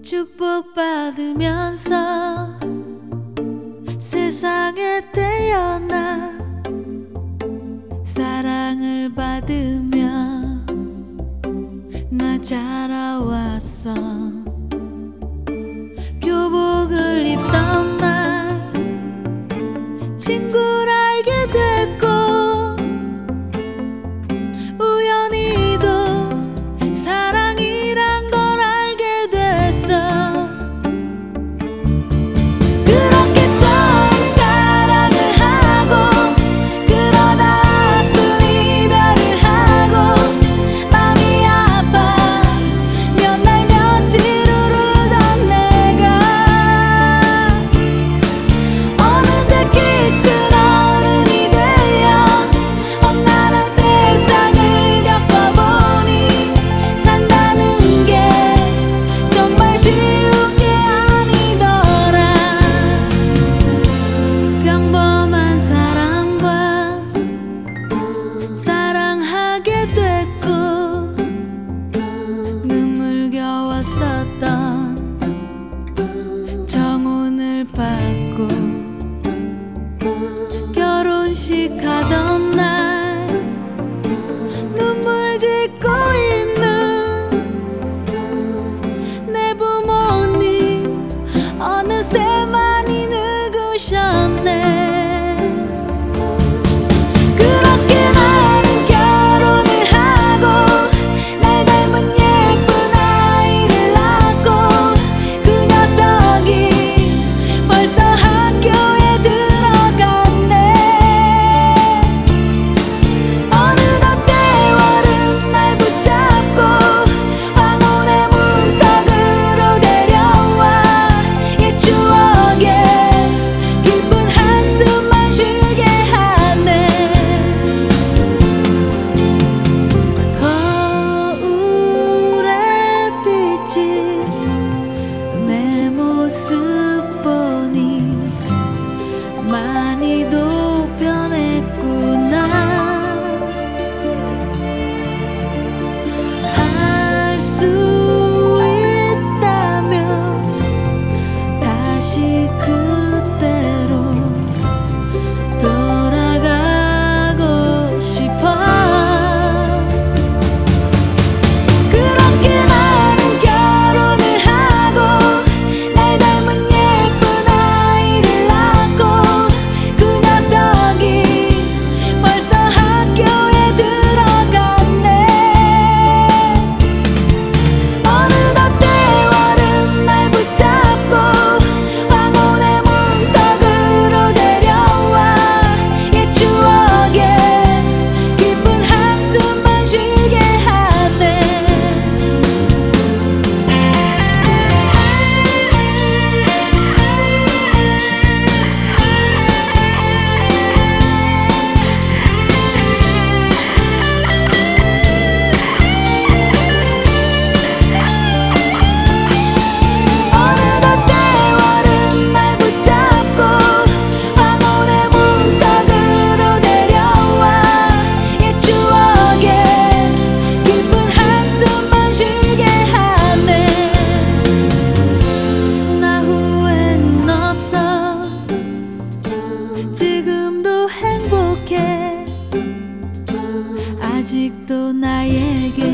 축복받으면서 세상에 태어나 사랑을 받으며 나 자라왔어. 교복을 입던 날 친구를 알게 됐고 우연히도 사랑이란 걸 알게 됐어. 그렇게 처음 사랑을 하고 그러다 아픈 이별을 하고 맘이 아파 몇 날 며칠 울던 내가 어느새 키 큰 어른이 되어 험난한 세상을 겪어보니 산다는 게 정말 쉬운 게 아니더라. 평범한 사람과 사랑하게 됐고 눈물겨웠었던 정혼을 받고 결혼식 하던 날 눈물 짓고 있는 내 부모님 어느새 많이 늙으셨네. 그렇게 나는 결혼을 하고 날 닮은 예쁜 아이를 낳고 그 녀석이 벌써 학교에 들어갔네. 어느덧 세월은 날 붙잡고 황혼의 문턱으로 데려와 옛 추억에 깊은 한숨만 쉬게 하네. 거울에 비친 내 모습 보니 많이도 변했구나. 할 수 있다면 다시 그때로 돌아가고 싶어. 그렇게 나는 결혼을 하고 날 닮은 예쁜 아이를 낳고 그 녀석이 벌써 학교에 들어갔네. 어느덧 세월은 날 붙잡고 황혼의 문턱으로 데려와 옛 추억에 깊은 한숨만 쉬게 하네. 어느덧 세월은 날 붙잡고 황혼의 문턱으로 데려와 옛 추억에 깊은 한숨만 쉬게 하네. 나 후회는 없어. 지금도 행복해. 아직도 나에게